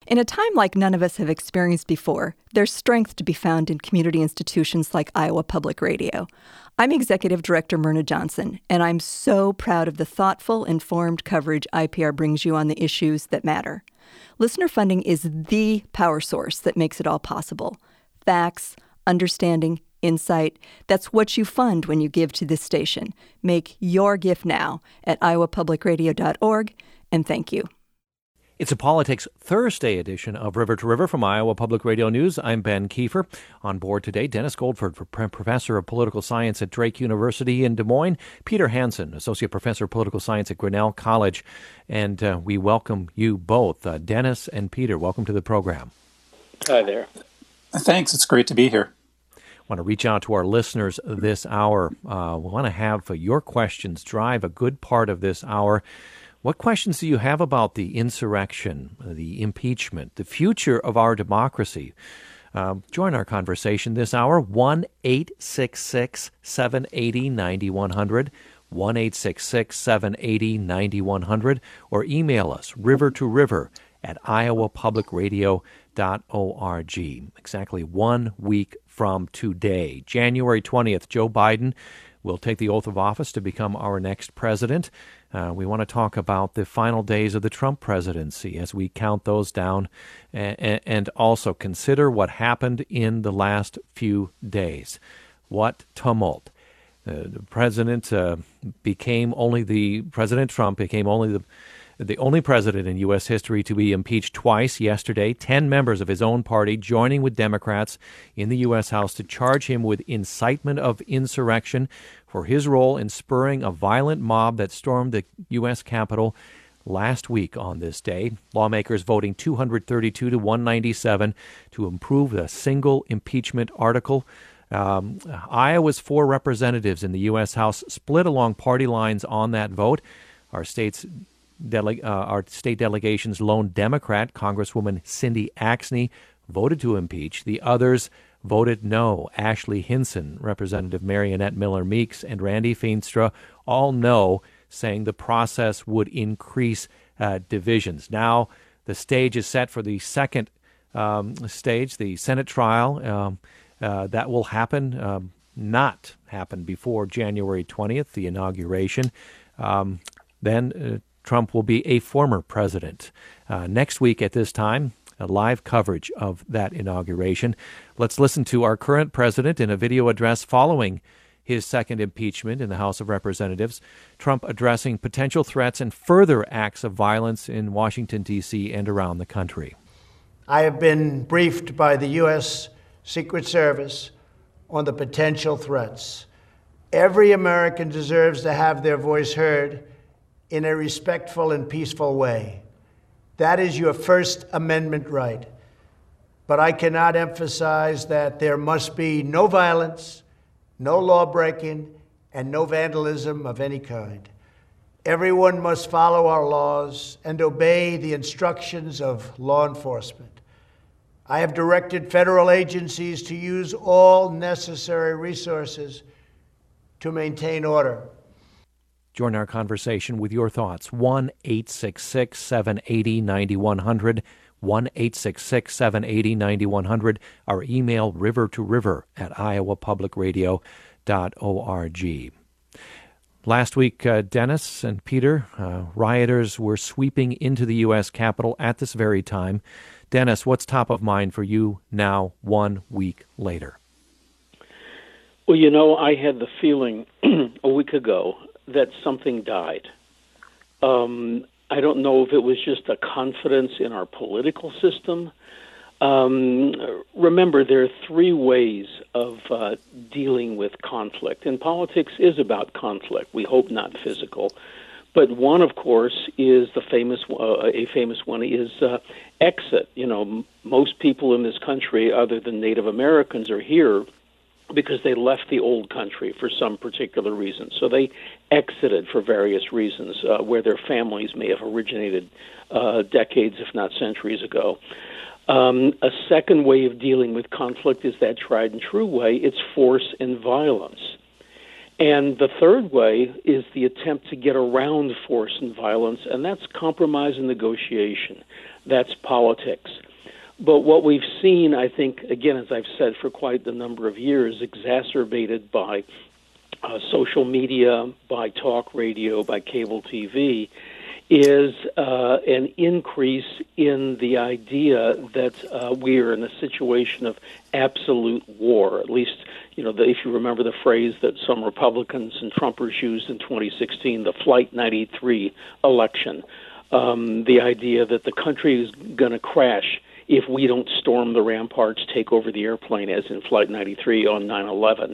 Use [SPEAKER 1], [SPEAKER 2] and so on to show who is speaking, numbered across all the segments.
[SPEAKER 1] In a time like none of us have experienced before, there's strength to be found in community institutions like Iowa Public Radio. I'm Executive Director Myrna Johnson, and I'm so proud of the thoughtful, informed coverage IPR brings you on the issues that matter. Listener funding is the power source that makes it all possible. Facts, understanding, insight, that's what you fund when you give to this station. Make your gift now at iowapublicradio.org, and thank you.
[SPEAKER 2] It's a Politics Thursday edition of River to River from Iowa Public Radio News. I'm Ben Kiefer. On board today, Dennis Goldford, Professor of Political Science at Drake University in Des Moines, Peter Hansen, Associate Professor of Political Science at Grinnell College, and we welcome you both. Dennis and Peter, welcome to the program.
[SPEAKER 3] Hi there.
[SPEAKER 4] Thanks. It's great to be here.
[SPEAKER 2] I want to reach out to our listeners this hour. We want to have your questions drive a good part of this hour. What questions do you have about the insurrection, the impeachment, the future of our democracy? Join our conversation this hour, 1-866-780-9100, 1-866-780-9100, or email us, rivertoriver@iowapublicradio.org. Exactly 1 week from today, January 20th, Joe Biden will take the oath of office to become our next president. We want to talk about the final days of the Trump presidency as we count those down and also consider what happened in the last few days. What tumult. President Trump became only the only president in U.S. history to be impeached twice yesterday. 10 members of his own party joining with Democrats in the U.S. House to charge him with incitement of insurrection for his role in spurring a violent mob that stormed the U.S. Capitol last week on this day. Lawmakers voting 232 to 197 to approve the single impeachment article. Iowa's 4 representatives in the U.S. House split along party lines on that vote. Our state delegation's lone Democrat, Congresswoman Cindy Axne, voted to impeach. The others voted no. Ashley Hinson, Representative Marionette Miller-Meeks, and Randy Feenstra all no, saying the process would increase divisions. Now the stage is set for the second stage, the Senate trial. That will not happen before January 20th, the inauguration. Then Trump will be a former president. Next week at this time, a live coverage of that inauguration. Let's listen to our current president in a video address following his second impeachment in the House of Representatives. Trump addressing potential threats and further acts of violence in Washington, D.C. and around the country.
[SPEAKER 5] I have been briefed by the U.S. Secret Service on the potential threats. Every American deserves to have their voice heard in a respectful and peaceful way. That is your First Amendment right. But I cannot emphasize that there must be no violence, no law-breaking, and no vandalism of any kind. Everyone must follow our laws and obey the instructions of law enforcement. I have directed federal agencies to use all necessary resources to maintain order.
[SPEAKER 2] Join our conversation with your thoughts. 1-866-780-9100, 1-866-780-9100. Our email, rivertoriver@iowapublicradio.org. Last week, Dennis and Peter, rioters were sweeping into the U.S. Capitol at this very time. Dennis, what's top of mind for you now, 1 week later?
[SPEAKER 3] Well, I had the feeling a week ago that something died. I don't know if it was just a confidence in our political system. Remember, there are 3 ways of dealing with conflict, and politics is about conflict. We hope not physical. But one, of course, is a famous one is exit. Most people in this country, other than Native Americans, are here because they left the old country for some particular reason. So they exited for various reasons, where their families may have originated decades, if not centuries ago. A second way of dealing with conflict is that tried and true way. It's force and violence. And the third way is the attempt to get around force and violence, and that's compromise and negotiation. That's politics. But what we've seen, I think, again, as I've said for quite a number of years, exacerbated by social media, by talk radio, by cable TV, is an increase in the idea that we are in a situation of absolute war. At least, if you remember the phrase that some Republicans and Trumpers used in 2016, the Flight 93 election, the idea that the country is going to crash if we don't storm the ramparts, take over the airplane, as in Flight 93 on 9/11.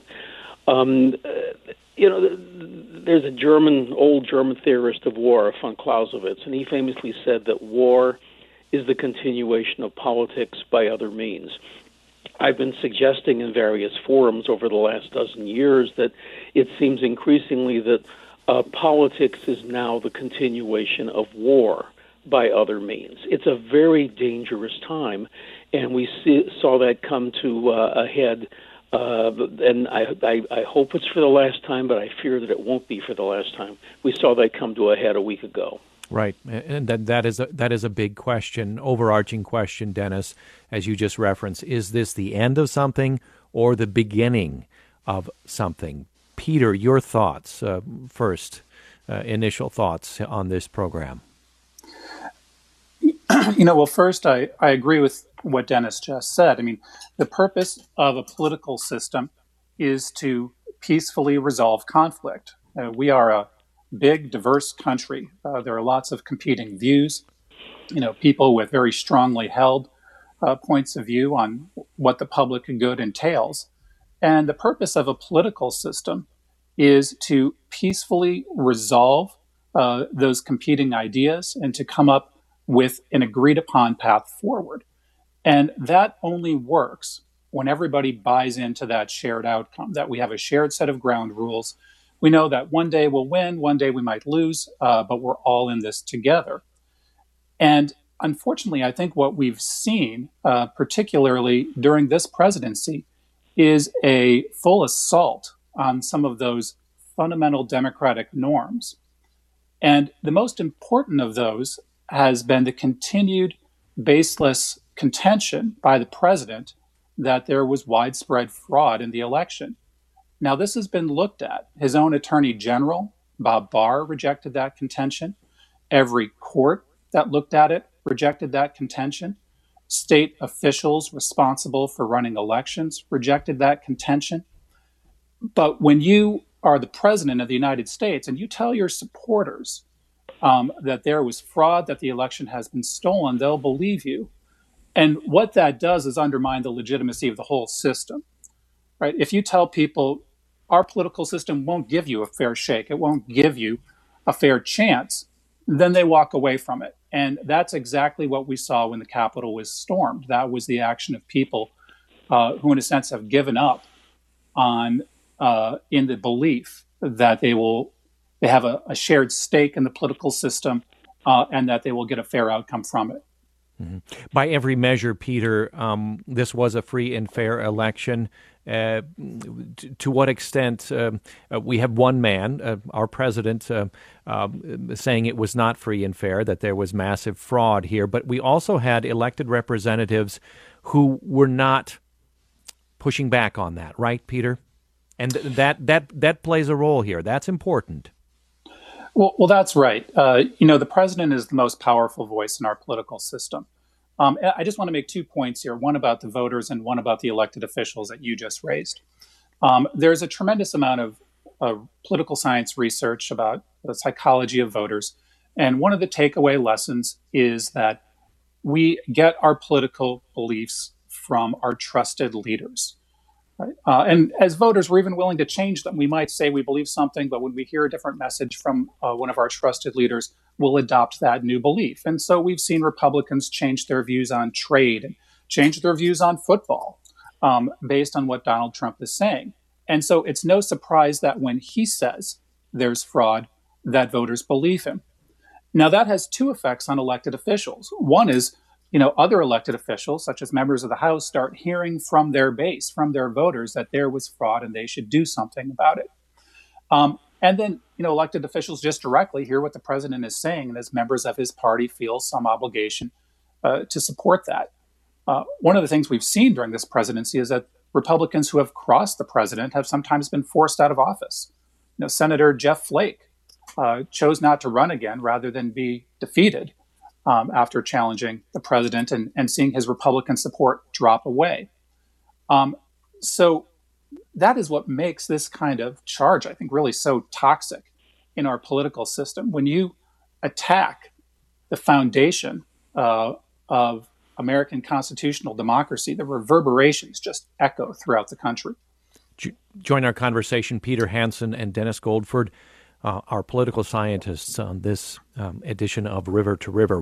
[SPEAKER 3] There's a old German theorist of war, von Clausewitz, and he famously said that war is the continuation of politics by other means. I've been suggesting in various forums over the last dozen years that it seems increasingly that politics is now the continuation of war by other means. It's a very dangerous time, and we saw that come to a head. And I hope it's for the last time, but I fear that it won't be for the last time. We saw that come to a head a week ago.
[SPEAKER 2] Right, and that is a big question, overarching question, Dennis, as you just referenced. Is this the end of something or the beginning of something? Peter, your thoughts first, initial thoughts on this program.
[SPEAKER 4] Well, first, I agree with what Dennis just said. I mean, the purpose of a political system is to peacefully resolve conflict. We are a big, diverse country. There are lots of competing views, people with very strongly held points of view on what the public good entails. And the purpose of a political system is to peacefully resolve those competing ideas and to come up with an agreed upon path forward. And that only works when everybody buys into that shared outcome, that we have a shared set of ground rules. We know that one day we'll win, one day we might lose, but we're all in this together. And unfortunately, I think what we've seen, particularly during this presidency, is a full assault on some of those fundamental democratic norms. And the most important of those has been the continued baseless contention by the president that there was widespread fraud in the election. Now, this has been looked at. His own Attorney General, Bob Barr, rejected that contention. Every court that looked at it rejected that contention. State officials responsible for running elections rejected that contention. But when you are the president of the United States and you tell your supporters that there was fraud, that the election has been stolen, they'll believe you. And what that does is undermine the legitimacy of the whole system, right? If you tell people our political system won't give you a fair shake, it won't give you a fair chance, then they walk away from it. And that's exactly what we saw when the Capitol was stormed. That was the action of people who, in a sense, have given up on in the belief that they have a shared stake in the political system and that they will get a fair outcome from it.
[SPEAKER 2] Mm-hmm. By every measure, Peter, this was a free and fair election. To what extent we have one man, our president, saying it was not free and fair, that there was massive fraud here, but we also had elected representatives who were not pushing back on that, right, Peter? And that plays a role here. That's important.
[SPEAKER 4] Well, that's right. The president is the most powerful voice in our political system. I just want to make 2 points here, one about the voters and one about the elected officials that you just raised. There's a tremendous amount of political science research about the psychology of voters. And one of the takeaway lessons is that we get our political beliefs from our trusted leaders. Right? And as voters, we're even willing to change them. We might say we believe something, but when we hear a different message from one of our trusted leaders, we'll adopt that new belief. And so we've seen Republicans change their views on trade and change their views on football based on what Donald Trump is saying. And so it's no surprise that when he says there's fraud, that voters believe him. Now, that has 2 effects on elected officials. One is, other elected officials, such as members of the House, start hearing from their base, from their voters, that there was fraud and they should do something about it. And then, elected officials just directly hear what the president is saying, and as members of his party feel some obligation to support that. One of the things we've seen during this presidency is that Republicans who have crossed the president have sometimes been forced out of office. Senator Jeff Flake chose not to run again rather than be defeated after challenging the president and seeing his Republican support drop away. So that is what makes this kind of charge, I think, really so toxic in our political system. When you attack the foundation of American constitutional democracy, the reverberations just echo throughout the country.
[SPEAKER 2] Join our conversation, Peter Hansen and Dennis Goldford, our political scientists, on this edition of River to River.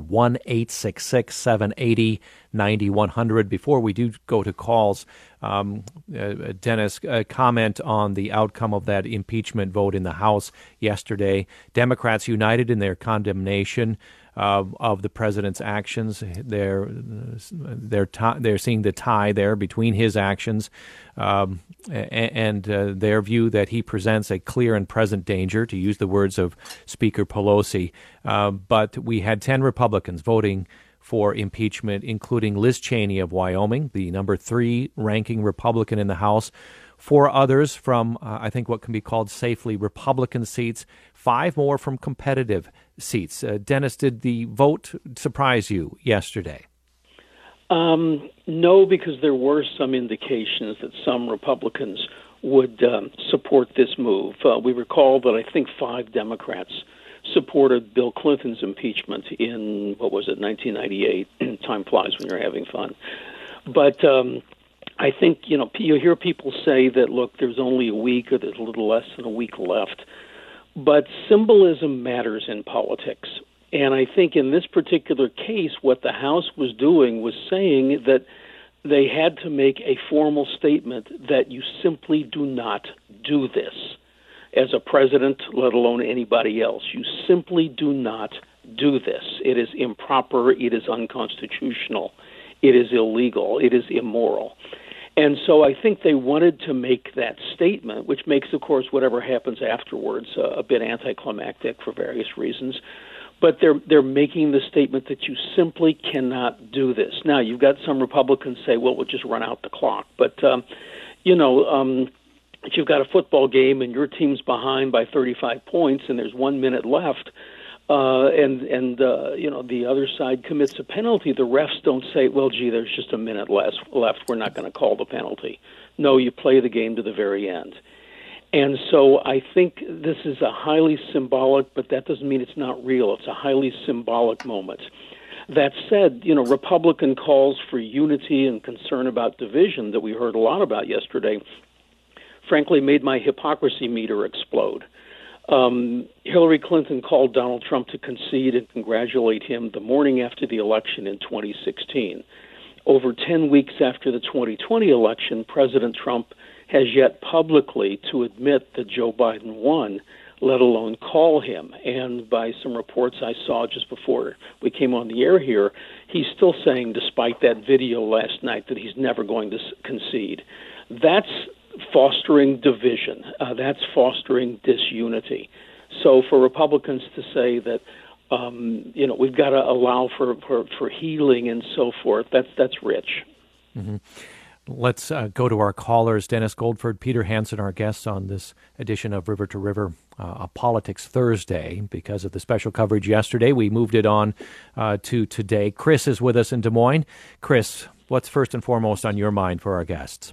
[SPEAKER 2] 1-866-780-9100. Before we do go to calls, Dennis, comment on the outcome of that impeachment vote in the House yesterday. Democrats united in their condemnation of the president's actions. They're seeing the tie there between his actions and their view that he presents a clear and present danger, to use the words of Speaker Pelosi. But we had 10 Republicans voting for impeachment, including Liz Cheney of Wyoming, the number 3 ranking Republican in the House. 4 others from, I think, what can be called safely Republican seats. 5 more from competitive seats. Dennis, did the vote surprise you yesterday?
[SPEAKER 3] No, because there were some indications that some Republicans would support this move. We recall that I think 5 Democrats supported Bill Clinton's impeachment in, 1998? Time flies when you're having fun. But I think, you hear people say that, look, there's only a week or there's a little less than a week left. But symbolism matters in politics. And I think in this particular case, what the House was doing was saying that they had to make a formal statement that you simply do not do this as a president, let alone anybody else. You simply do not do this. It is improper. It is unconstitutional. It is illegal. It is immoral. And so I think they wanted to make that statement, which makes, of course, whatever happens afterwards a bit anticlimactic for various reasons. But they're making the statement that you simply cannot do this. Now, you've got some Republicans say, well, we'll just run out the clock. But, if you've got a football game and your team's behind by 35 points and there's 1 minute left, and the other side commits a penalty, the refs don't say, well, gee, there's just a minute left. We're not going to call the penalty. No, you play the game to the very end. And so I think this is a highly symbolic, but that doesn't mean it's not real. It's a highly symbolic moment. That said, Republican calls for unity and concern about division that we heard a lot about yesterday, frankly, made my hypocrisy meter explode. Hillary Clinton called Donald Trump to concede and congratulate him the morning after the election in 2016. Over 10 weeks after the 2020 election, President Trump has yet publicly to admit that Joe Biden won, let alone call him. And by some reports I saw just before we came on the air here, he's still saying, despite that video last night, that he's never going to concede. That's fostering division. That's fostering disunity. So for Republicans to say that, we've got to allow for healing and so forth, that's rich.
[SPEAKER 2] Mm-hmm. Let's go to our callers. Dennis Goldford, Peter Hansen, our guests on this edition of River to River, a Politics Thursday. Because of the special coverage yesterday, we moved it on to today. Chris is with us in Des Moines. Chris, what's first and foremost on your mind for our guests?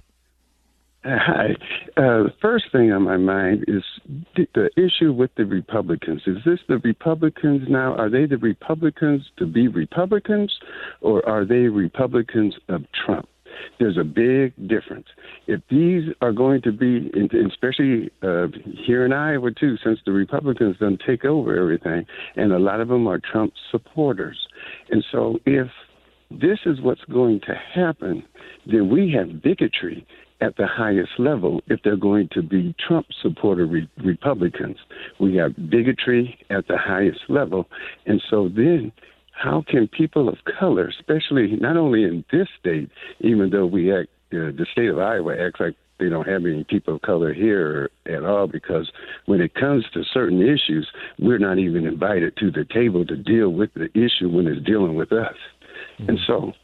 [SPEAKER 6] Hi. The first thing on my mind is the issue with the Republicans. Is this the Republicans now? Are they the Republicans to be Republicans, or are they Republicans of Trump? There's a big difference. If these are going to be, especially here in Iowa, too, since the Republicans done take over everything, and a lot of them are Trump supporters. And so if this is what's going to happen, then we have bigotry at the highest level if they're going to be Trump supporter Republicans. We have bigotry at the highest level. And so then how can people of color, especially not only in this state, even though we act, the state of Iowa acts like they don't have any people of color here at all, because when it comes to certain issues, we're not even invited to the table to deal with the issue when it's dealing with us. And so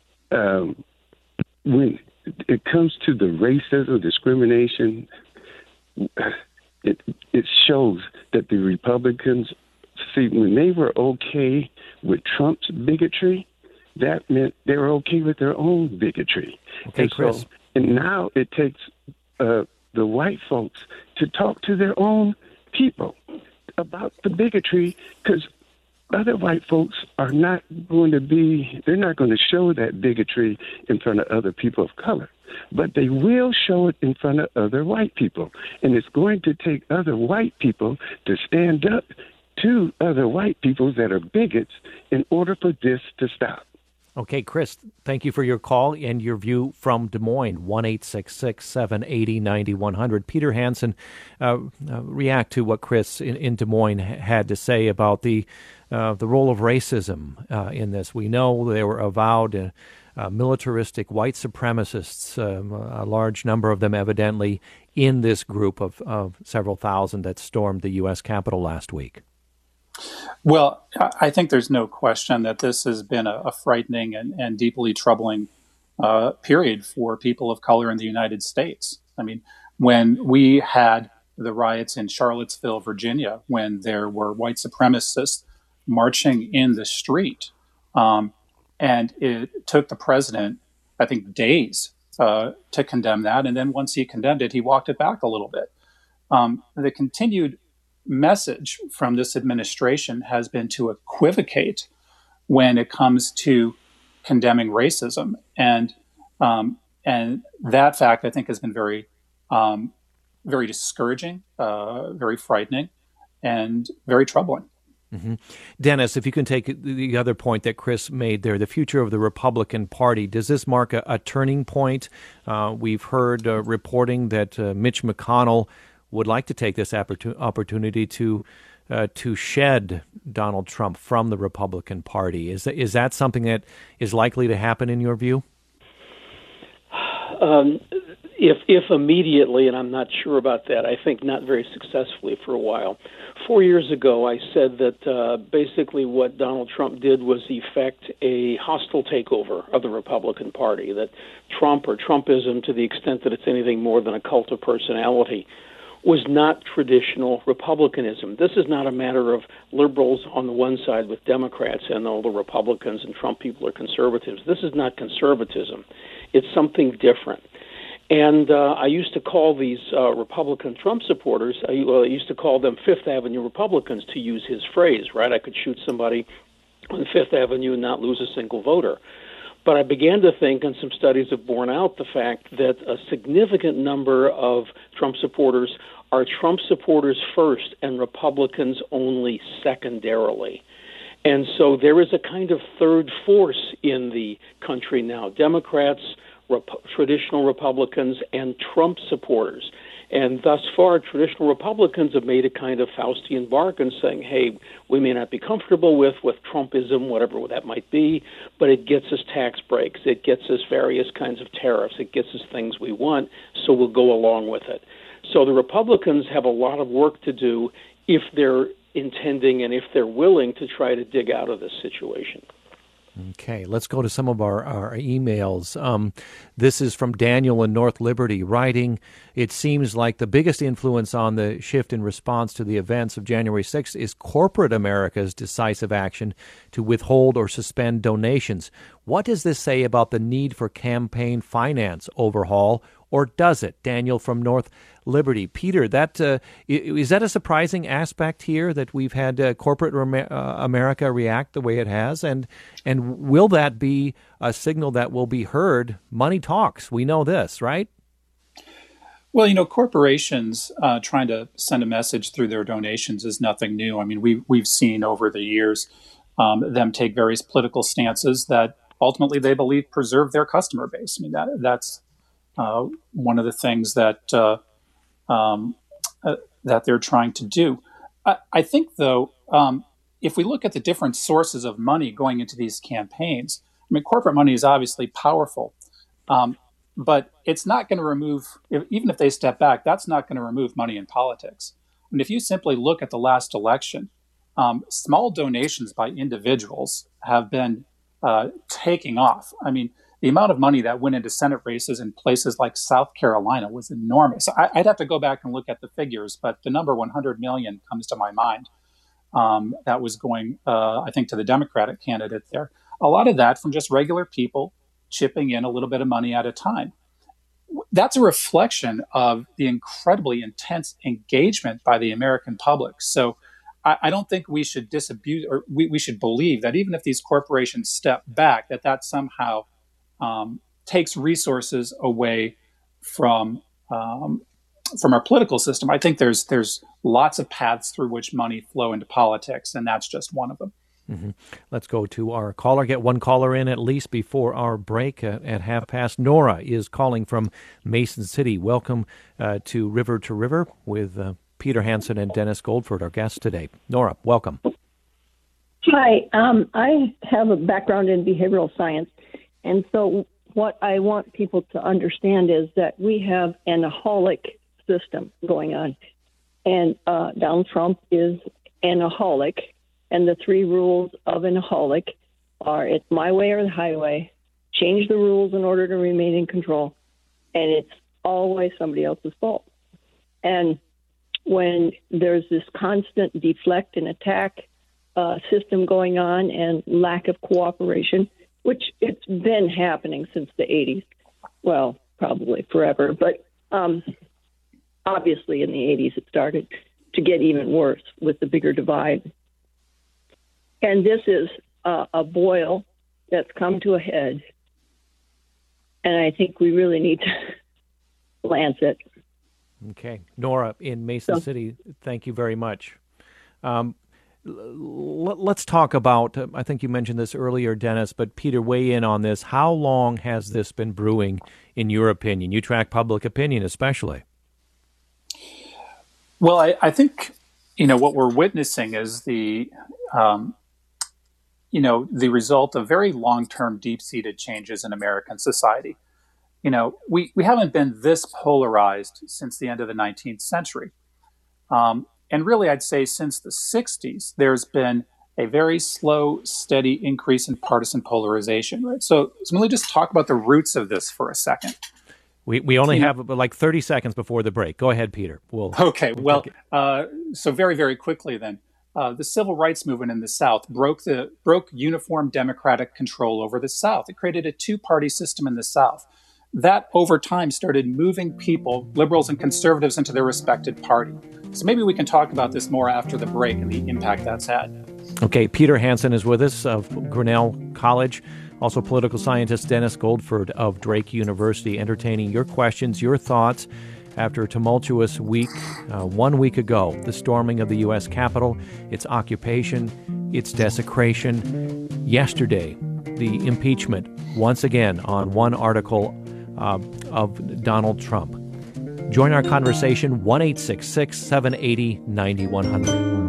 [SPEAKER 6] when it comes to the racism, discrimination, it shows that the Republicans, see, when they were okay with Trump's bigotry, that meant they were okay with their own bigotry.
[SPEAKER 2] Okay,
[SPEAKER 6] and
[SPEAKER 2] Chris.
[SPEAKER 6] And now it takes the white folks to talk to their own people about the bigotry, because other white folks are not going to they're not going to show that bigotry in front of other people of color, but they will show it in front of other white people. And it's going to take other white people to stand up to other white people that are bigots in order for this to stop.
[SPEAKER 2] Okay, Chris, thank you for your call and your view from Des Moines, 1-866-780-9100. Peter Hansen, react to what Chris in Des Moines had to say about the role of racism in this. We know they were avowed militaristic white supremacists, a large number of them evidently in this group of several thousand that stormed the U.S. Capitol last week.
[SPEAKER 4] Well, I think there's no question that this has been a frightening and deeply troubling period for people of color in the United States. I mean, when we had the riots in Charlottesville, Virginia, when there were white supremacists marching in the street, and it took the president, I think, days to condemn that. And then once he condemned it, he walked it back a little bit. The continued message from this administration has been to equivocate when it comes to condemning racism, and that fact, I think, has been very discouraging, very frightening, and very troubling.
[SPEAKER 2] Mm-hmm. Dennis, if you can take the other point that Chris made there, the future of the Republican Party, does this mark a turning point? We've heard reporting that Mitch McConnell would like to take this opportunity to shed Donald Trump from the Republican Party. Is that something that is likely to happen in your view?
[SPEAKER 3] If immediately, and I'm not sure about that, I think not very successfully for a while. 4 years ago, I said that basically what Donald Trump did was effect a hostile takeover of the Republican Party, that Trump or Trumpism, to the extent that it's anything more than a cult of personality, was not traditional Republicanism. This is not a matter of liberals on the one side with Democrats and all the Republicans and Trump people are conservatives. This is not conservatism. It's something different. And I used to call these Republican Trump supporters, I used to call them Fifth Avenue Republicans, to use his phrase, right? I could shoot somebody on Fifth Avenue and not lose a single voter. But I began to think, and some studies have borne out the fact, that a significant number of Trump supporters are Trump supporters first and Republicans only secondarily. And so there is a kind of third force in the country now, Democrats, traditional Republicans, and Trump supporters. And thus far, traditional Republicans have made a kind of Faustian bargain saying, hey, we may not be comfortable with Trumpism, whatever that might be, but it gets us tax breaks, it gets us various kinds of tariffs, it gets us things we want, so we'll go along with it. So the Republicans have a lot of work to do if they're intending and if they're willing to try to dig out of this situation.
[SPEAKER 2] Okay, let's go to some of our emails. This is from Daniel in North Liberty writing, it seems like the biggest influence on the shift in response to the events of January 6th is corporate America's decisive action to withhold or suspend donations. What does this say about the need for campaign finance overhaul, or does it? Daniel from North Liberty. Peter, is that a surprising aspect here that we've had corporate America react the way it has? And will that be a signal that will be heard? Money talks. We know this, right?
[SPEAKER 4] Well, corporations trying to send a message through their donations is nothing new. I mean, we've seen over the years them take various political stances that ultimately they believe preserve their customer base. I mean, that's one of the things that they're trying to do. I think, though, if we look at the different sources of money going into these campaigns, I mean, corporate money is obviously powerful, but it's not going to remove, even if they step back, that's not going to remove money in politics. I mean, if you simply look at the last election, small donations by individuals have been taking off. I mean, the amount of money that went into Senate races in places like South Carolina was enormous. I'd have to go back and look at the figures, but the number 100 million comes to my mind. That was going, I think, to the Democratic candidate there. A lot of that from just regular people chipping in a little bit of money at a time. That's a reflection of the incredibly intense engagement by the American public. So I don't think we should disabuse, or we should believe that even if these corporations step back, that somehow takes resources away from our political system. I think there's lots of paths through which money flow into politics, and that's just one of them.
[SPEAKER 2] Mm-hmm. Let's go to our caller. Get one caller in at least before our break at 1:30. Nora is calling from Mason City. Welcome to River with Peter Hansen and Dennis Goldford, our guests today. Nora, welcome.
[SPEAKER 7] Hi. I have a background in behavioral science, and so what I want people to understand is that we have an aholic system going on, and Donald Trump is an aholic. And the three rules of an aholic are: it's my way or the highway, change the rules in order to remain in control, and it's always somebody else's fault. And when there's this constant deflect and attack system going on and lack of cooperation, which it's been happening since the 80s, well, probably forever, but obviously in the 80s it started to get even worse with the bigger divide. And this is a boil that's come to a head, and I think we really need to lance it.
[SPEAKER 2] Okay. Nora in Mason City, thank you very much. Let's talk about, I think you mentioned this earlier, Dennis, but Peter, weigh in on this. How long has this been brewing, in your opinion? You track public opinion especially.
[SPEAKER 4] Well, I think, what we're witnessing is the result of very long-term, deep-seated changes in American society. We haven't been this polarized since the end of the 19th century. And really, I'd say since the 60s, there's been a very slow, steady increase in partisan polarization, right? So let me just talk about the roots of this for a second.
[SPEAKER 2] We only have like 30 seconds before the break. Go ahead, Peter.
[SPEAKER 4] So very, very quickly then. The civil rights movement in the South broke uniform democratic control over the South. It created a two-party system in the South. That, over time, started moving people, liberals and conservatives, into their respected party. So maybe we can talk about this more after the break and the impact that's had.
[SPEAKER 2] Okay, Peter Hansen is with us of Grinnell College. Also political scientist Dennis Goldford of Drake University, entertaining your questions, your thoughts. After a tumultuous week, 1 week ago, the storming of the U.S. Capitol, its occupation, its desecration. Yesterday, the impeachment, once again, on one article of Donald Trump. Join our conversation, 1-866-780-9100.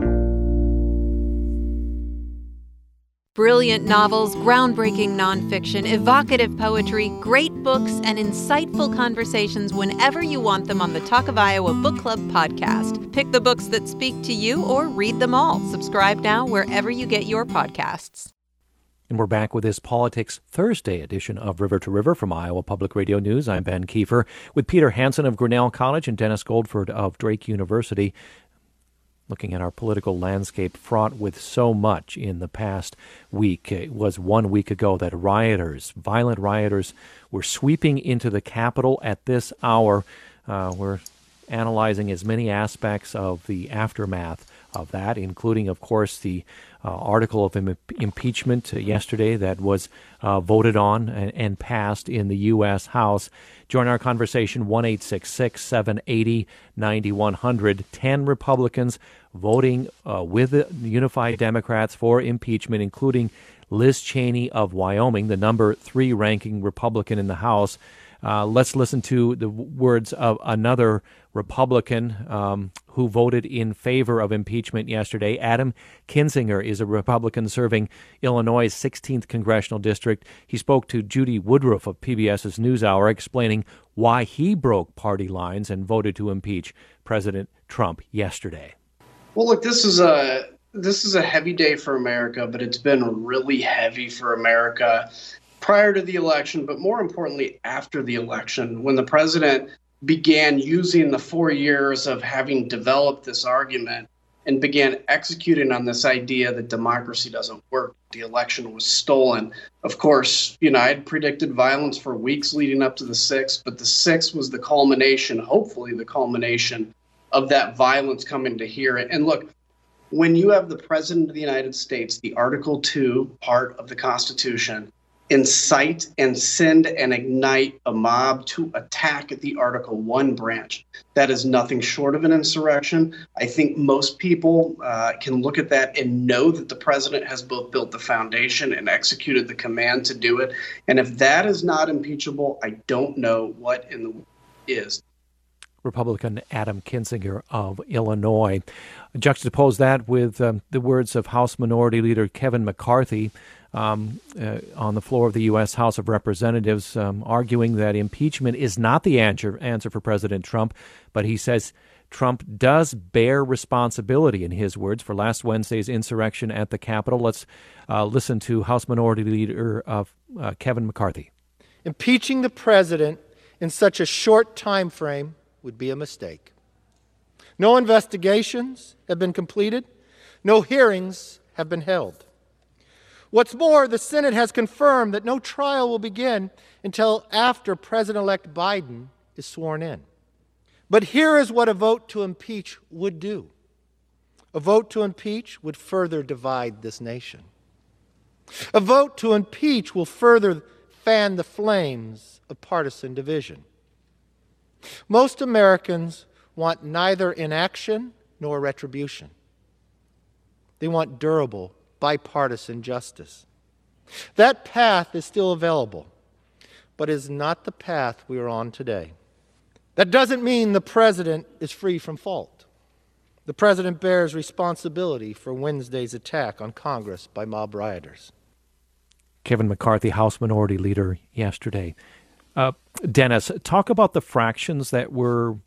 [SPEAKER 8] Brilliant novels, groundbreaking nonfiction, evocative poetry, great books, and insightful conversations whenever you want them on the Talk of Iowa Book Club podcast. Pick the books that speak to you or read them all. Subscribe now wherever you get your podcasts.
[SPEAKER 2] And we're back with this Politics Thursday edition of River to River from Iowa Public Radio News. I'm Ben Kiefer with Peter Hansen of Grinnell College and Dennis Goldford of Drake University. Looking at our political landscape fraught with so much in the past week. It was 1 week ago that violent rioters, were sweeping into the Capitol at this hour. We're analyzing as many aspects of the aftermath of that, including, of course, the article of impeachment yesterday that was voted on and passed in the U.S. House. Join our conversation, 1-866-780-9100. 10 Republicans voting with the Unified Democrats for impeachment, including Liz Cheney of Wyoming, the number 3 ranking Republican in the House. Let's listen to the words of another Republican who voted in favor of impeachment yesterday. Adam Kinzinger is a Republican serving Illinois' 16th congressional district. He spoke to Judy Woodruff of PBS's NewsHour, explaining why he broke party lines and voted to impeach President Trump yesterday.
[SPEAKER 9] Well, look, this is a this is a heavy day for America, but it's been really heavy for America prior to the election, but more importantly, after the election, when the president began using the 4 years of having developed this argument and began executing on this idea that democracy doesn't work. The election was stolen. Of course, I had predicted violence for weeks leading up to the 6th, but the 6th was the culmination, hopefully the culmination of that violence coming to here. And look, when you have the President of the United States, the Article 2 part of the Constitution, incite and send and ignite a mob to attack the Article 1 branch, that is nothing short of an insurrection. I think most people can look at that and know that the president has both built the foundation and executed the command to do it. And if that is not impeachable, I don't know what in the world is.
[SPEAKER 2] Republican Adam Kinzinger of Illinois. Juxtapose that with the words of House Minority Leader Kevin McCarthy on the floor of the U.S. House of Representatives, arguing that impeachment is not the answer for President Trump, but he says Trump does bear responsibility, in his words, for last Wednesday's insurrection at the Capitol. Let's listen to House Minority Leader Kevin McCarthy.
[SPEAKER 10] Impeaching the president in such a short time frame would be a mistake. No investigations have been completed. No hearings have been held. What's more, the Senate has confirmed that no trial will begin until after President-elect Biden is sworn in. But here is what a vote to impeach would do. A vote to impeach would further divide this nation. A vote to impeach will further fan the flames of partisan division. Most Americans want neither inaction nor retribution. They want durable, bipartisan justice. That path is still available, but is not the path we are on today. That doesn't mean the president is free from fault. The president bears responsibility for Wednesday's attack on Congress by mob rioters.
[SPEAKER 2] Kevin McCarthy, House Minority Leader, yesterday. Dennis, talk about the factions that were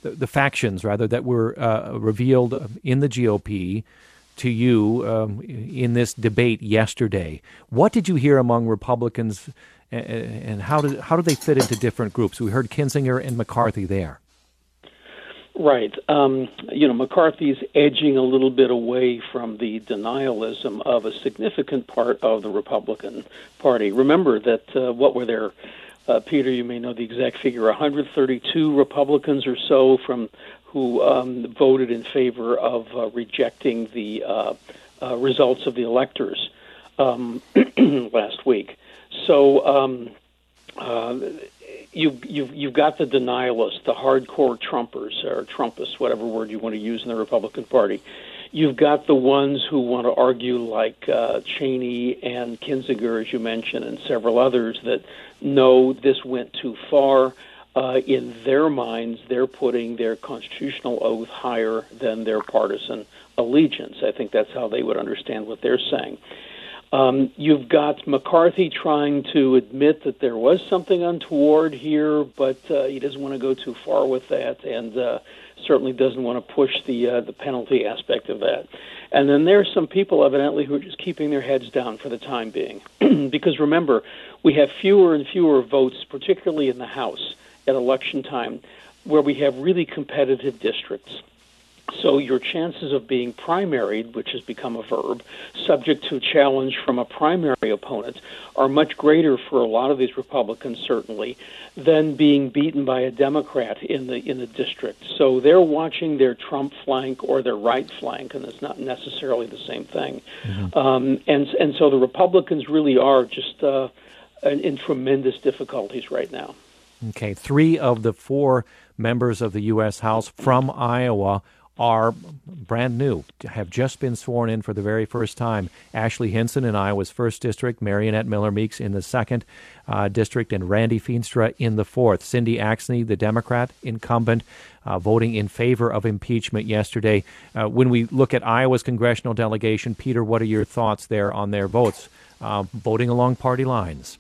[SPEAKER 2] revealed in the GOP to you in this debate yesterday. What did you hear among Republicans, and how do they fit into different groups? We heard Kinzinger and McCarthy there.
[SPEAKER 3] Right. McCarthy's edging a little bit away from the denialism of a significant part of the Republican Party. Remember that what were there? Peter, you may know the exact figure, 132 Republicans or so who voted in favor of rejecting the results of the electors last week. So you've got the denialists, the hardcore Trumpers or Trumpists, whatever word you want to use in the Republican Party. You've got the ones who want to argue like Cheney and Kinzinger, as you mentioned, and several others that know this went too far. In their minds, they're putting their constitutional oath higher than their partisan allegiance. I think that's how they would understand what they're saying. You've got McCarthy trying to admit that there was something untoward here, but he doesn't want to go too far with that, and certainly doesn't want to push the penalty aspect of that. And then there's some people, evidently, who are just keeping their heads down for the time being. Because remember, we have fewer and fewer votes, particularly in the House, at election time, where we have really competitive districts. So your chances of being primaried, which has become a verb, subject to challenge from a primary opponent, are much greater for a lot of these Republicans, certainly, than being beaten by a Democrat in the district. So they're watching their Trump flank or their right flank, and it's not necessarily the same thing. Mm-hmm. And so the Republicans really are just in tremendous difficulties right now.
[SPEAKER 2] Okay, 3 of the 4 members of the U.S. House from Iowa are brand new, have just been sworn in for the very first time. Ashley Hinson in Iowa's 1st District, Mariannette Miller Meeks in the 2nd District, and Randy Feenstra in the 4th. Cindy Axne, the Democrat incumbent, voting in favor of impeachment yesterday. When we look at Iowa's congressional delegation, Peter, what are your thoughts there on their votes, voting along party lines?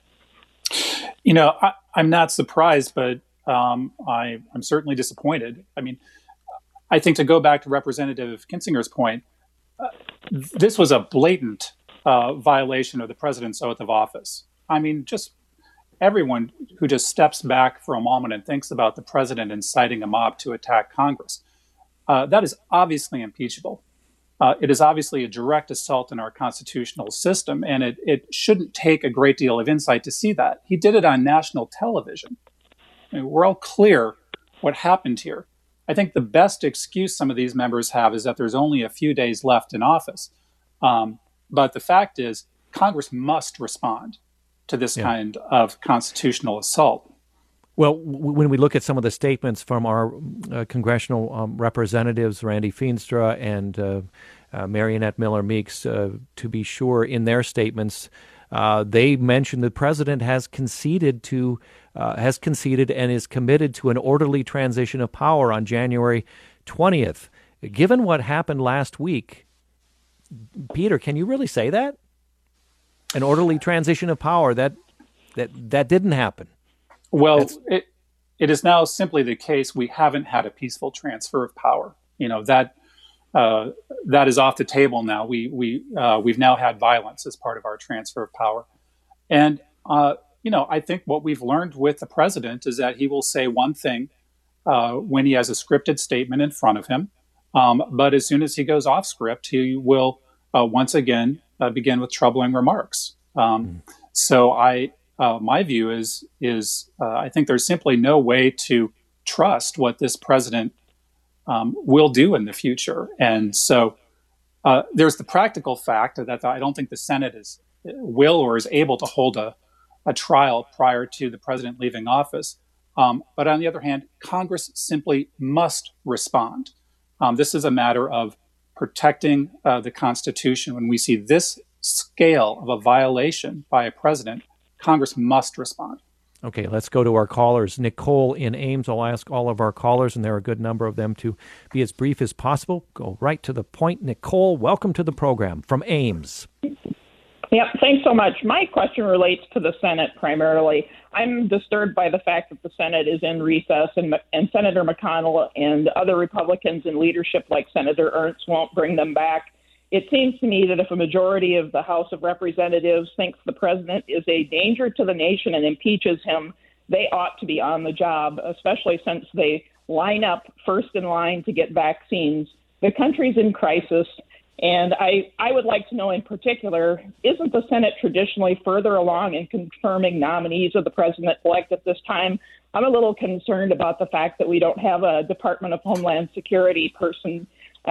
[SPEAKER 4] I'm not surprised, but I'm certainly disappointed. I mean, I think to go back to Representative Kinzinger's point, this was a blatant violation of the president's oath of office. I mean, just everyone who just steps back for a moment and thinks about the president inciting a mob to attack Congress, that is obviously impeachable. It is obviously a direct assault on our constitutional system, and it shouldn't take a great deal of insight to see that. He did it on national television. I mean, we're all clear what happened here. I think the best excuse some of these members have is that there's only a few days left in office. But the fact is, Congress must respond to this kind of constitutional assault.
[SPEAKER 2] Well, when we look at some of the statements from our congressional representatives, Randy Feenstra and Mariannette Miller Meeks, to be sure, in their statements, they mentioned the president has conceded and is committed to an orderly transition of power on January 20th. Given what happened last week, Peter, can you really say that? An orderly transition of power, that didn't happen.
[SPEAKER 4] Well, it is now simply the case we haven't had a peaceful transfer of power. You know, that is off the table now. We've now had violence as part of our transfer of power. And, I think what we've learned with the president is that he will say one thing when he has a scripted statement in front of him. But as soon as he goes off script, he will once again begin with troubling remarks. So my view is I think there's simply no way to trust what this president will do in the future. And so there's the practical fact that I don't think the Senate will or is able to hold a trial prior to the president leaving office. But on the other hand, Congress simply must respond. This is a matter of protecting the Constitution. When we see this scale of a violation by a president, Congress must respond.
[SPEAKER 2] Okay, let's go to our callers. Nicole in Ames. I'll ask all of our callers, and there are a good number of them, to be as brief as possible. Go right to the point. Nicole, welcome to the program from Ames.
[SPEAKER 11] Yeah, thanks so much. My question relates to the Senate primarily. I'm disturbed by the fact that the Senate is in recess and Senator McConnell and other Republicans in leadership like Senator Ernst won't bring them back. It seems to me that if a majority of the House of Representatives thinks the president is a danger to the nation and impeaches him, they ought to be on the job, especially since they line up first in line to get vaccines. The country's in crisis. And I would like to know in particular, isn't the Senate traditionally further along in confirming nominees of the president-elect at this time? I'm a little concerned about the fact that we don't have a Department of Homeland Security person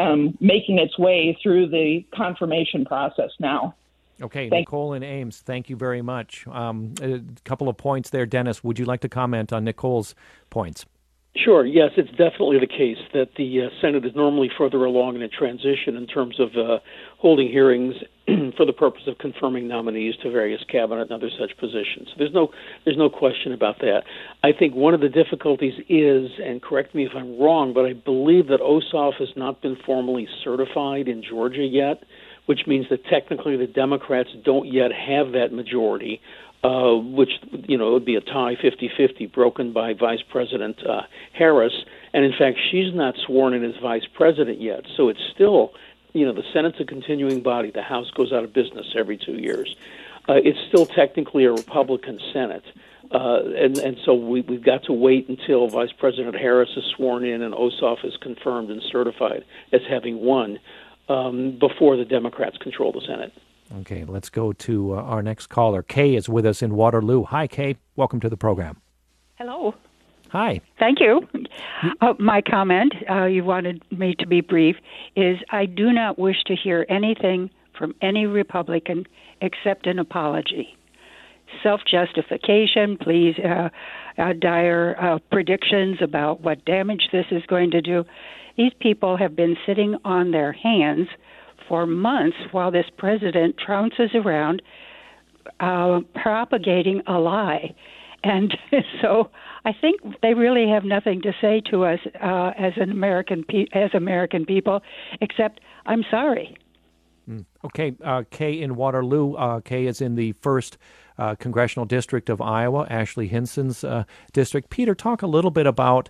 [SPEAKER 11] making its way through the confirmation process now.
[SPEAKER 2] Okay, Nicole in Ames, thank you very much. A couple of points there. Dennis, would you like to comment on Nicole's points?
[SPEAKER 3] Sure. Yes, it's definitely the case that the Senate is normally further along in a transition in terms of holding hearings for the purpose of confirming nominees to various cabinet and other such positions. There's no question about that. I think one of the difficulties is, and correct me if I'm wrong, but I believe that Ossoff has not been formally certified in Georgia yet, which means that technically the Democrats don't yet have that majority. Which, it would be a tie 50-50 broken by Vice President Harris. And in fact, she's not sworn in as vice president yet. So it's still, the Senate's a continuing body. The House goes out of business every 2 years. It's still technically a Republican Senate. And so we've got to wait until Vice President Harris is sworn in and Ossoff is confirmed and certified as having won before the Democrats control the Senate.
[SPEAKER 2] Okay, let's go to our next caller. Kay is with us in Waterloo. Hi, Kay. Welcome to the program.
[SPEAKER 12] Hello.
[SPEAKER 2] Hi.
[SPEAKER 12] Thank you. My comment, you wanted me to be brief, is I do not wish to hear anything from any Republican except an apology. Self-justification, please, dire predictions about what damage this is going to do. These people have been sitting on their hands for months while this president trounces around propagating a lie. And so I think they really have nothing to say to us as American people, except I'm sorry.
[SPEAKER 2] Okay, Kay in Waterloo. Kay is in the 1st congressional district of Iowa, Ashley Hinson's district. Peter, talk a little bit about,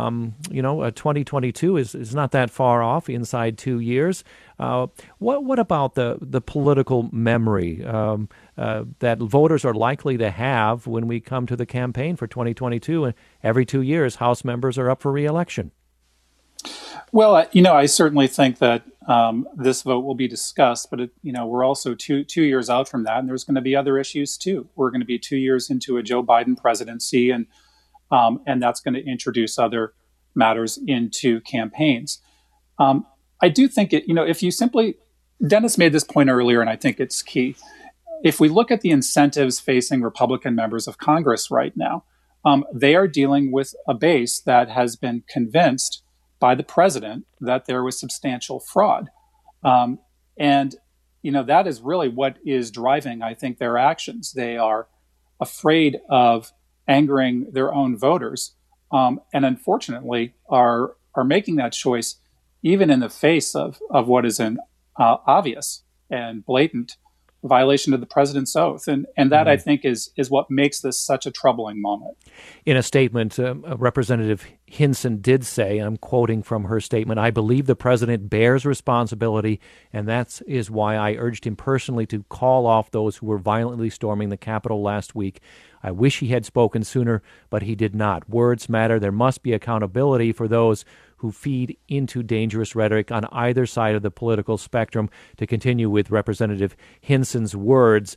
[SPEAKER 2] 2022 is not that far off, inside 2 years. What about the political memory that voters are likely to have when we come to the campaign for 2022? And every 2 years, House members are up for re-election.
[SPEAKER 4] Well, I certainly think that this vote will be discussed, but we're also two years out from that, and there's going to be other issues too. We're going to be 2 years into a Joe Biden presidency, and that's going to introduce other matters into campaigns. I do think if you simply, Dennis made this point earlier, and I think it's key. If we look at the incentives facing Republican members of Congress right now, they are dealing with a base that has been convinced by the president that there was substantial fraud. And that is really what is driving, I think, their actions. They are afraid of angering their own voters, and unfortunately are making that choice even in the face of what is an obvious and blatant violation of the president's oath. And that, I think, is what makes this such a troubling moment.
[SPEAKER 2] In a statement, Representative Hinson did say, I'm quoting from her statement, "I believe the president bears responsibility, and that is why I urged him personally to call off those who were violently storming the Capitol last week. I wish he had spoken sooner, but he did not. Words matter. There must be accountability for those who feed into dangerous rhetoric on either side of the political spectrum." To continue with Representative Hinson's words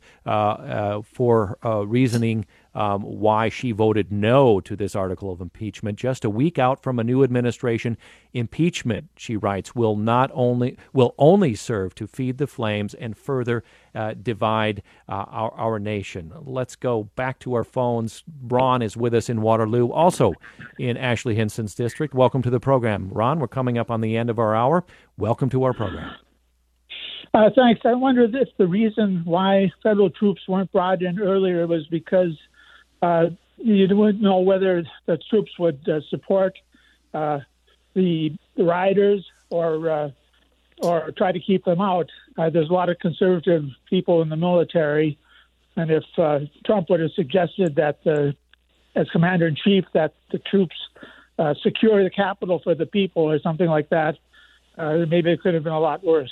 [SPEAKER 2] for reasoning why she voted no to this article of impeachment. Just a week out from a new administration, impeachment, she writes, will only serve to feed the flames and further divide our nation. Let's go back to our phones. Ron is with us in Waterloo, also in Ashley Hinson's district. Welcome to the program. Ron, we're coming up on the end of our hour. Welcome to our program.
[SPEAKER 13] Thanks. I wondered if the reason why federal troops weren't brought in earlier was because you didn't know whether the troops would support the rioters or try to keep them out. There's a lot of conservative people in the military, and if Trump would have suggested that, as commander-in-chief, that the troops secure the Capitol for the people or something like that, maybe it could have been a lot worse.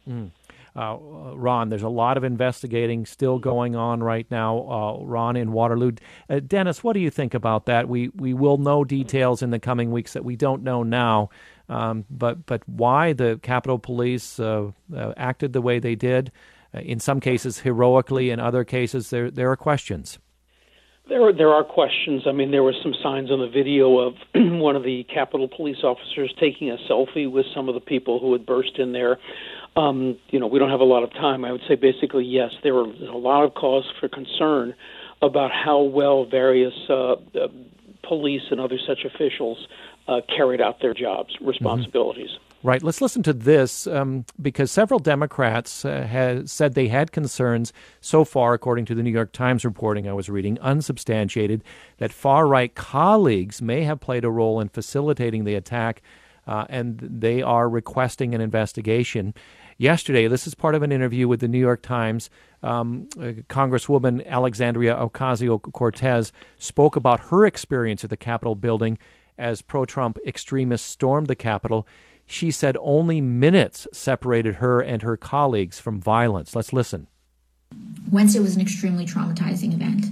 [SPEAKER 2] Ron, there's a lot of investigating still going on right now, Ron, in Waterloo. Dennis, what do you think about that? We will know details in the coming weeks that we don't know now, but why the Capitol Police acted the way they did, in some cases heroically, in other cases there are questions.
[SPEAKER 3] There are questions. I mean, there were some signs on the video of one of the Capitol Police officers taking a selfie with some of the people who had burst in there. We don't have a lot of time. I would say basically, yes, there was a lot of cause for concern about how well various police and other such officials carried out their jobs, responsibilities.
[SPEAKER 2] Mm-hmm. Right. Let's listen to this because several Democrats have said they had concerns so far, according to the New York Times reporting I was reading, unsubstantiated, that far-right colleagues may have played a role in facilitating the attack, and they are requesting an investigation. Yesterday, this is part of an interview with the New York Times, Congresswoman Alexandria Ocasio-Cortez spoke about her experience at the Capitol building as pro-Trump extremists stormed the Capitol. She said only minutes separated her and her colleagues from violence. Let's listen.
[SPEAKER 14] Wednesday was an extremely traumatizing event.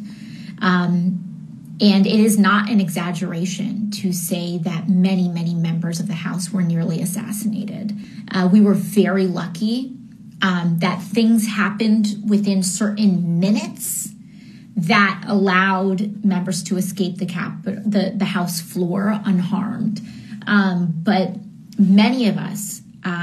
[SPEAKER 14] And it is not an exaggeration to say that many, many members of the House were nearly assassinated. We were very lucky that things happened within certain minutes that allowed members to escape the House floor unharmed. But many of us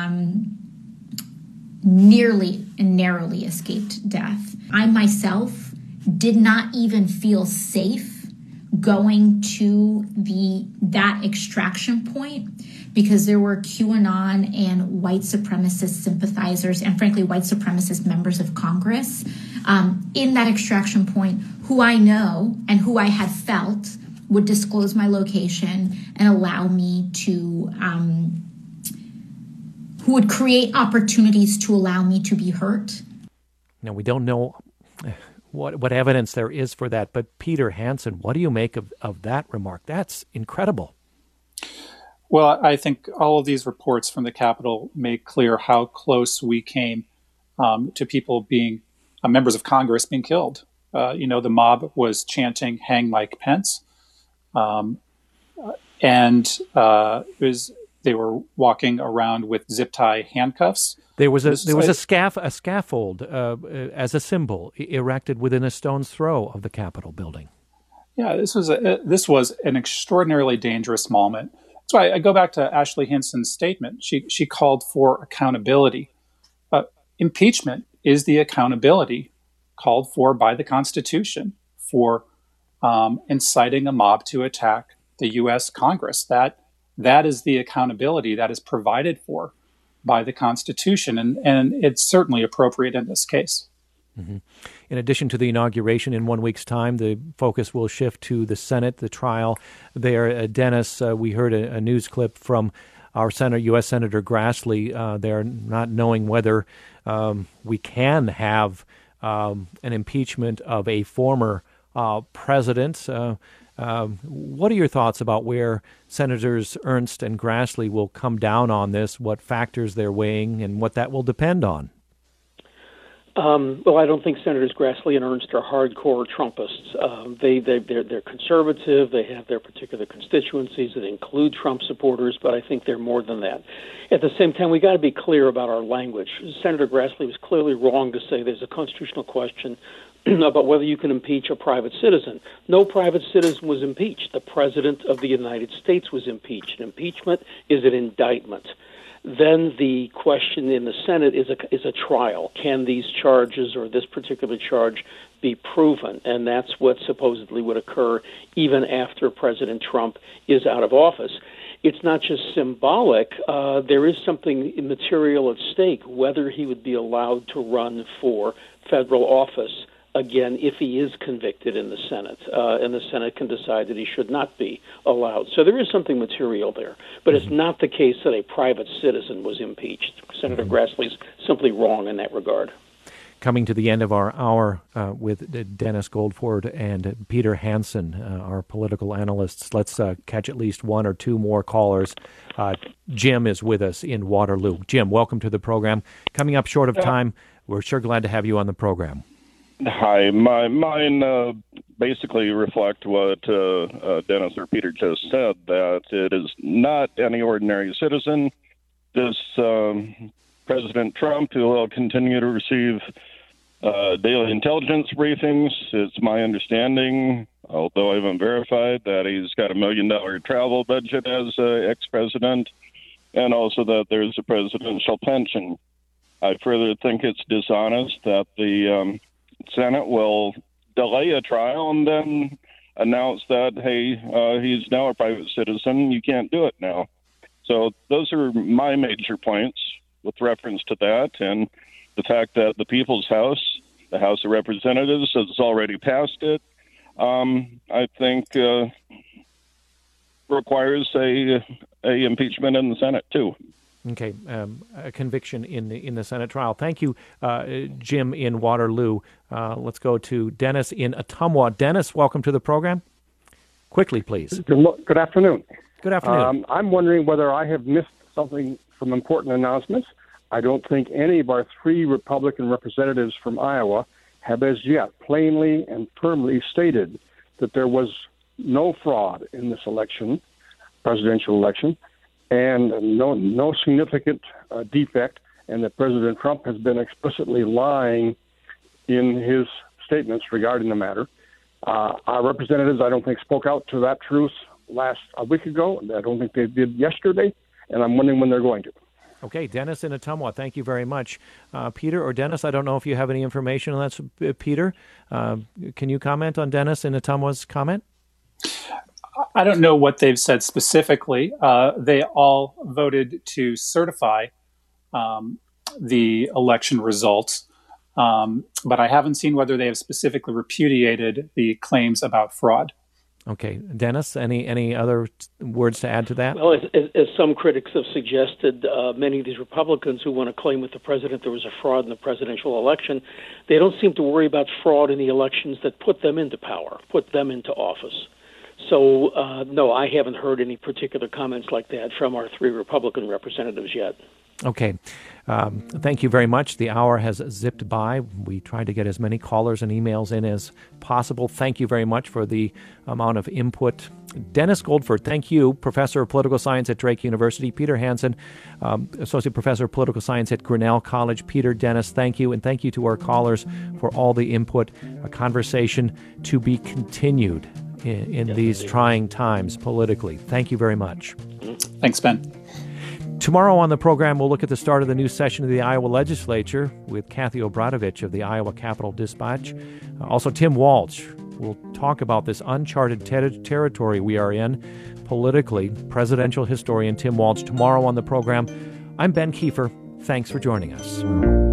[SPEAKER 14] nearly and narrowly escaped death. I myself did not even feel safe going to that extraction point because there were QAnon and white supremacist sympathizers and, frankly, white supremacist members of Congress in that extraction point who I know and who I had felt would disclose my location and allow me to, who would create opportunities to allow me to be hurt.
[SPEAKER 2] Now, we don't know what evidence there is for that. But Peter Hansen, what do you make of that remark? That's incredible.
[SPEAKER 4] Well, I think all of these reports from the Capitol make clear how close we came to people being members of Congress being killed. The mob was chanting "Hang Mike Pence," and they were walking around with zip tie handcuffs.
[SPEAKER 2] There was a scaffold as a symbol erected within a stone's throw of the Capitol building. Yeah,
[SPEAKER 4] this was an extraordinarily dangerous moment. That's why I go back to Ashley Hinson's statement. She called for accountability. Impeachment is the accountability called for by the Constitution for inciting a mob to attack the U.S. Congress. That is the accountability that is provided for by the Constitution, and it's certainly appropriate in this case.
[SPEAKER 2] Mm-hmm. In addition to the inauguration in 1 week's time, the focus will shift to the Senate, the trial there. Dennis, we heard a news clip from our U.S. Senator Grassley. They're not knowing whether we can have an impeachment of a former president. What are your thoughts about where Senators Ernst and Grassley will come down on this, what factors they're weighing, and what that will depend on?
[SPEAKER 3] Well, I don't think Senators Grassley and Ernst are hardcore Trumpists. They're conservative. They have their particular constituencies that include Trump supporters, but I think they're more than that. At the same time, we got to be clear about our language. Senator Grassley was clearly wrong to say there's a constitutional question about whether you can impeach a private citizen. No private citizen was impeached. The President of the United States was impeached. Impeachment is an indictment. Then the question in the Senate is a trial. Can these charges or this particular charge be proven? And that's what supposedly would occur even after President Trump is out of office. It's not just symbolic. There is something immaterial at stake, whether he would be allowed to run for federal office again if he is convicted in the Senate, and the Senate can decide that he should not be allowed. So there is something material there, but it's not the case that a private citizen was impeached. Senator Grassley's simply wrong in that regard.
[SPEAKER 2] Coming to the end of our hour with Dennis Goldford and Peter Hansen, our political analysts, let's catch at least one or two more callers. Jim is with us in Waterloo. Jim, welcome to the program. Coming up short of time, we're sure glad to have you on the program.
[SPEAKER 15] Hi, mine basically reflect what Dennis or Peter just said, that it is not any ordinary citizen. This President Trump, who will continue to receive daily intelligence briefings. It's my understanding, although I haven't verified, that he's got $1 million travel budget as ex-president, and also that there's a presidential pension. I further think it's dishonest that the Senate will delay a trial and then announce that, hey, he's now a private citizen. You can't do it now. So those are my major points with reference to that, and the fact that the People's House, the House of Representatives, has already passed it, I think requires a impeachment in the Senate too.
[SPEAKER 2] Okay, a conviction in the Senate trial. Thank you, Jim in Waterloo. Let's go to Dennis in Ottumwa. Dennis, welcome to the program. Quickly, please.
[SPEAKER 16] Good afternoon.
[SPEAKER 2] Good afternoon.
[SPEAKER 16] I'm wondering whether I have missed some important announcements. I don't think any of our 3 Republican representatives from Iowa have as yet plainly and firmly stated that there was no fraud in this election, presidential election, and no significant defect, and that President Trump has been explicitly lying in his statements regarding the matter. Our representatives, I don't think, spoke out to that truth a week ago. I don't think they did yesterday, and I'm wondering when they're going to.
[SPEAKER 2] Okay, Dennis in Ottumwa, thank you very much. Peter or Dennis, I don't know if you have any information on that. Peter, can you comment on Dennis in Ottumwa's comment?
[SPEAKER 4] I don't know what they've said specifically. They all voted to certify the election results, but I haven't seen whether they have specifically repudiated the claims about fraud.
[SPEAKER 2] Okay. Dennis, any other words to add to that?
[SPEAKER 3] Well, as some critics have suggested, many of these Republicans who want to claim with the president there was a fraud in the presidential election, they don't seem to worry about fraud in the elections that put them into power, put them into office. So, no, I haven't heard any particular comments like that from our 3 Republican representatives yet.
[SPEAKER 2] Okay. Thank you very much. The hour has zipped by. We tried to get as many callers and emails in as possible. Thank you very much for the amount of input. Dennis Goldford, thank you, Professor of Political Science at Drake University. Peter Hansen, Associate Professor of Political Science at Grinnell College. Peter, Dennis, thank you. And thank you to our callers for all the input. A conversation to be continued in these trying times politically. Thank you very much.
[SPEAKER 4] Thanks, Ben.
[SPEAKER 2] Tomorrow on the program, we'll look at the start of the new session of the Iowa legislature with Kathy Obradovich of the Iowa Capital Dispatch. Also, Tim Walsh will talk about this uncharted territory we are in politically. Presidential historian Tim Walsh tomorrow on the program. I'm Ben Kiefer. Thanks for joining us.